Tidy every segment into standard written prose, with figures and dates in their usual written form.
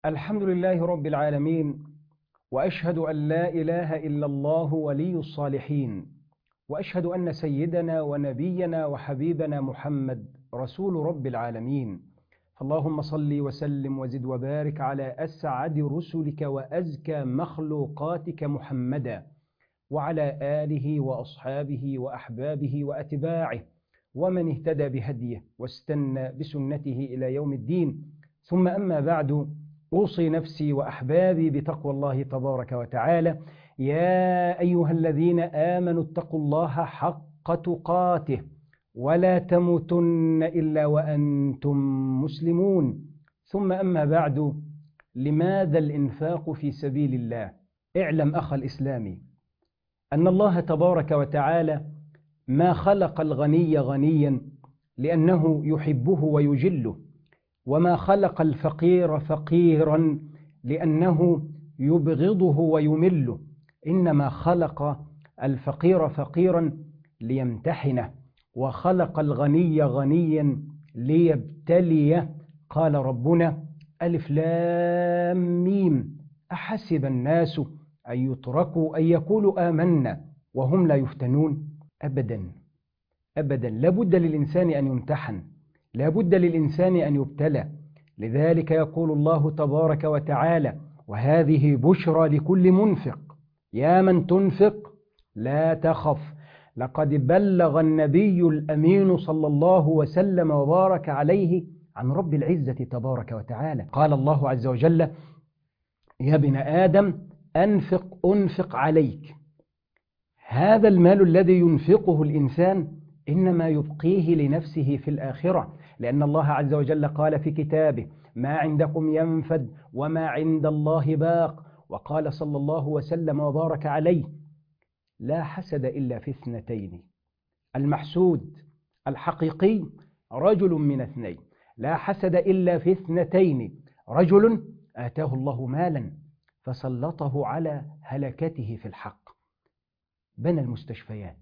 الحمد لله رب العالمين، وأشهد أن لا إله إلا الله ولي الصالحين، وأشهد أن سيدنا ونبينا وحبيبنا محمد رسول رب العالمين. اللهم صل وسلم وزد وبارك على أسعد رسلك وأزكى مخلوقاتك محمدا، وعلى آله وأصحابه وأحبابه وأتباعه ومن اهتدى بهديه واستنى بسنته إلى يوم الدين. ثم أما بعد، أوصي نفسي وأحبابي بتقوى الله تبارك وتعالى. يا أيها الذين آمنوا اتقوا الله حق تقاته ولا تموتن إلا وأنتم مسلمون. ثم أما بعد، لماذا الإنفاق في سبيل الله؟ اعلم أخ الإسلامي أن الله تبارك وتعالى ما خلق الغني غنيا لأنه يحبه ويجله، وما خلق الفقير فقيرا لأنه يبغضه ويمله، إنما خلق الفقير فقيرا ليمتحنه، وخلق الغني غنيا ليبتليه. قال ربنا: ألف لام ميم، أحسب الناس أن يتركوا أن يقولوا آمنا وهم لا يفتنون؟ أبدا أبدا، لابد للإنسان أن يمتحن، لابد للإنسان أن يبتلى. لذلك يقول الله تبارك وتعالى: وهذه بشرى لكل منفق، يا من تنفق لا تخف، لقد بلغ النبي الأمين صلى الله وسلم وبارك عليه عن رب العزة تبارك وتعالى. قال الله عز وجل: يا ابن آدم أنفق عليك. هذا المال الذي ينفقه الإنسان إنما يبقيه لنفسه في الآخرة، لأن الله عز وجل قال في كتابه: ما عندكم ينفد وما عند الله باق. وقال صلى الله وسلم وبارك عليه: لا حسد إلا في اثنتين، المحسود الحقيقي رجل من اثنين. لا حسد إلا في اثنتين: رجل آتاه الله مالا فسلطه على هلكته في الحق، بنى المستشفيات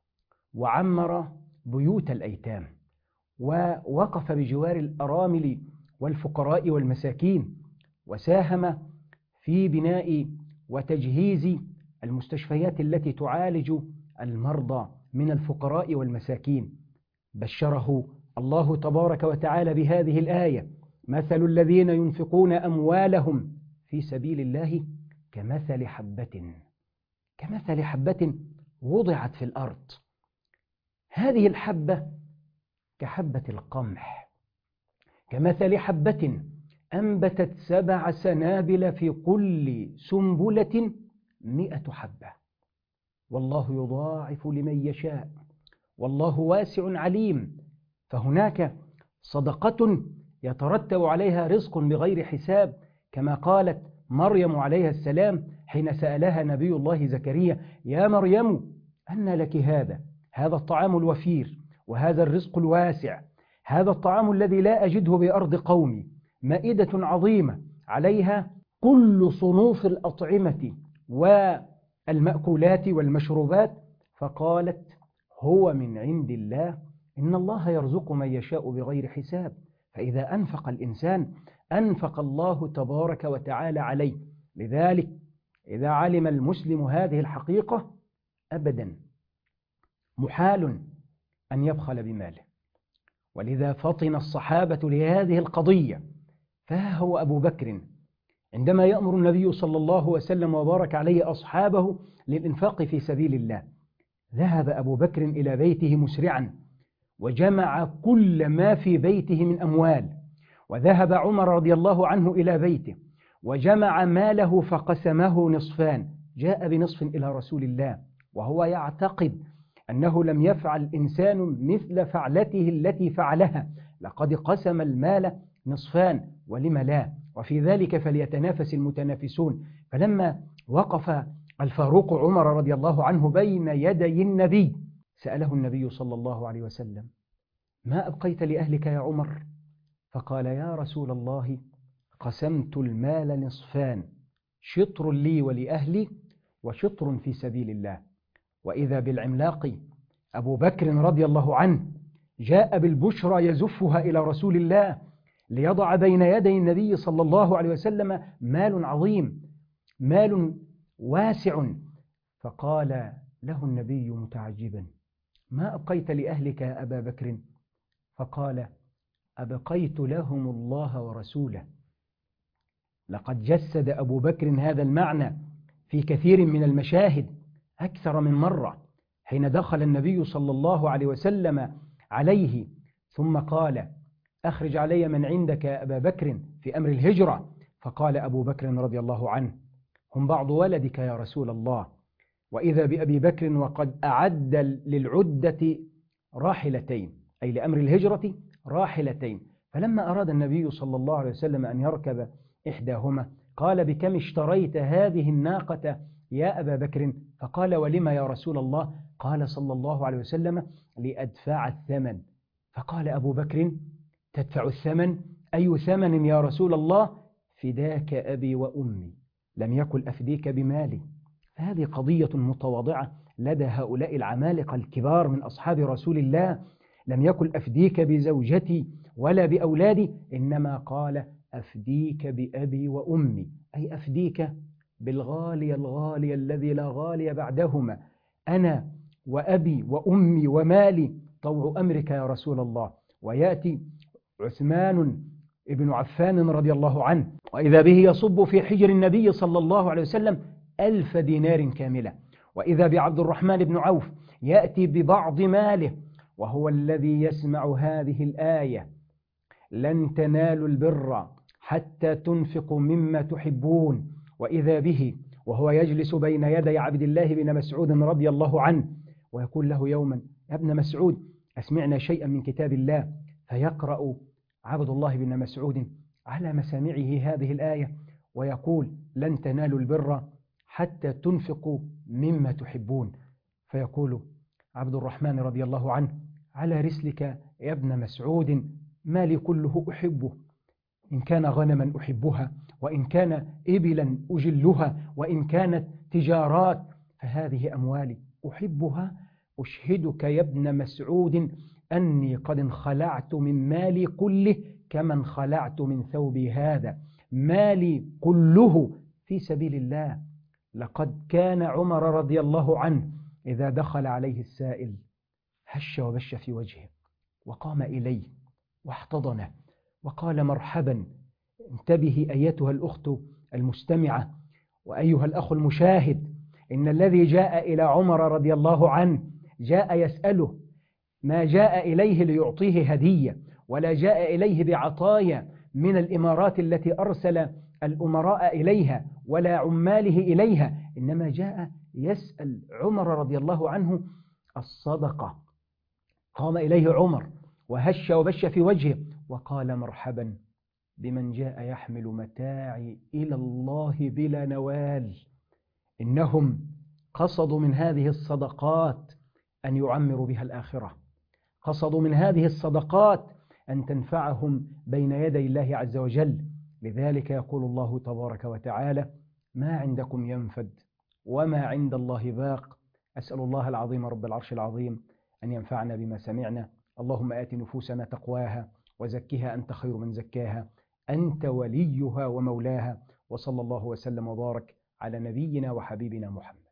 وعمر بيوت الأيتام ووقف بجوار الأرامل والفقراء والمساكين، وساهم في بناء وتجهيز المستشفيات التي تعالج المرضى من الفقراء والمساكين. بشره الله تبارك وتعالى بهذه الآية: مثل الذين ينفقون أموالهم في سبيل الله كمثل حبة وضعت في الأرض. هذه الحبة كحبة القمح، كمثل حبة أنبتت 7 سنابل في كل سنبلة 100 حبة، والله يضاعف لمن يشاء والله واسع عليم. فهناك صدقة يترتب عليها رزق بغير حساب، كما قالت مريم عليها السلام حين سألها نبي الله زكريا: يا مريم أنى لك هذا الطعام الوفير وهذا الرزق الواسع، هذا الطعام الذي لا أجده بأرض قومي، مائدة عظيمة عليها كل صنوف الأطعمة والمأكولات والمشروبات. فقالت: هو من عند الله، إن الله يرزق من يشاء بغير حساب. فإذا أنفق الإنسان أنفق الله تبارك وتعالى عليه. لذلك إذا علم المسلم هذه الحقيقة أبدا محال أن يبخل بماله. ولذا فطن الصحابة لهذه القضية. فها هو أبو بكر عندما يأمر النبي صلى الله وسلم وبارك عليه أصحابه للإنفاق في سبيل الله، ذهب أبو بكر إلى بيته مسرعا وجمع كل ما في بيته من أموال، وذهب عمر رضي الله عنه إلى بيته وجمع ماله فقسمه نصفان. جاء بنصف إلى رسول الله وهو يعتقد أنه لم يفعل إنسان مثل فعلته التي فعلها، لقد قسم المال نصفان ولم لا، وفي ذلك فليتنافس المتنافسون. فلما وقف الفاروق عمر رضي الله عنه بين يدي النبي سأله النبي صلى الله عليه وسلم: ما أبقيت لأهلك يا عمر؟ فقال: يا رسول الله، قسمت المال نصفان، شطر لي ولأهلي وشطر في سبيل الله. وإذا بالعملاق أبو بكر رضي الله عنه جاء بالبشرى يزفها إلى رسول الله: ليضع بين يدي النبي صلى الله عليه وسلم مال عظيم، مال واسع. فقال له النبي متعجبا: ما أبقيت لأهلك يا أبا بكر؟ فقال: أبقيت لهم الله ورسوله. لقد جسد أبو بكر هذا المعنى في كثير من المشاهد أكثر من مرة، حين دخل النبي صلى الله عليه وسلم عليه ثم قال: أخرج علي من عندك يا أبا بكر في أمر الهجرة. فقال أبو بكر رضي الله عنه: هم بعض ولدك يا رسول الله. وإذا بأبي بكر وقد أعد للعدة راحلتين، أي لأمر الهجرة راحلتين. فلما أراد النبي صلى الله عليه وسلم أن يركب إحداهما قال: بكم اشتريت هذه الناقة يا أبا بكر؟ فقال: ولما يا رسول الله؟ قال صلى الله عليه وسلم: لأدفع الثمن. فقال أبو بكر: تدفع الثمن؟ أي ثمن يا رسول الله؟ فداك أبي وأمي، لم يكن أفديك بمالي. فهذه قضية متواضعة لدى هؤلاء العمالقة الكبار من أصحاب رسول الله. لم يكن أفديك بزوجتي ولا بأولادي، إنما قال: أفديك بأبي وأمي، أي أفديك بالغالي الغالي الذي لا غالي بعدهما، أنا وأبي وأمي ومالي طوع أمرك يا رسول الله. ويأتي عثمان ابن عفان رضي الله عنه، وإذا به يصب في حجر النبي صلى الله عليه وسلم 1000 دينار كاملة. وإذا بعبد الرحمن بن عوف يأتي ببعض ماله، وهو الذي يسمع هذه الآية: لن تنالوا البر حتى تنفقوا مما تحبون. وإذا به وهو يجلس بين يدي عبد الله بن مسعود رضي الله عنه، ويقول له يوما: يا ابن مسعود أسمعنا شيئا من كتاب الله. فيقرأ عبد الله بن مسعود على مسامعه هذه الآية ويقول: لن تنالوا البر حتى تنفقوا مما تحبون. فيقول عبد الرحمن رضي الله عنه: على رسلك يا ابن مسعود، مالي كله أحبه، إن كان غنما أحبها، وإن كان إبلا أجلها، وإن كانت تجارات، فهذه أموالي أحبها. أشهدك يا ابن مسعود أني قد انخلعت من مالي كله كما انخلعت من ثوبي هذا، مالي كله في سبيل الله. لقد كان عمر رضي الله عنه إذا دخل عليه السائل هش وبش في وجهه، وقام إليه واحتضنه وقال: مرحبا. انتبهي أيتها الأخت المستمعة وأيها الأخ المشاهد، إن الذي جاء إلى عمر رضي الله عنه جاء يسأله، ما جاء إليه ليعطيه هدية، ولا جاء إليه بعطايا من الإمارات التي أرسل الأمراء إليها ولا عماله إليها، إنما جاء يسأل عمر رضي الله عنه الصدقة. قام إليه عمر وهش وبش في وجهه وقال: مرحبا بمن جاء يحمل متاعي إلى الله بلا نوال. إنهم قصدوا من هذه الصدقات أن يعمروا بها الآخرة، قصدوا من هذه الصدقات أن تنفعهم بين يدي الله عز وجل. لذلك يقول الله تبارك وتعالى: ما عندكم ينفد وما عند الله باق. أسأل الله العظيم رب العرش العظيم أن ينفعنا بما سمعنا. اللهم آت نفوسنا تقواها وزكها أنت خير من زكاها، أنت وليها ومولاها. وصلى الله وسلم وبارك على نبينا وحبيبنا محمد.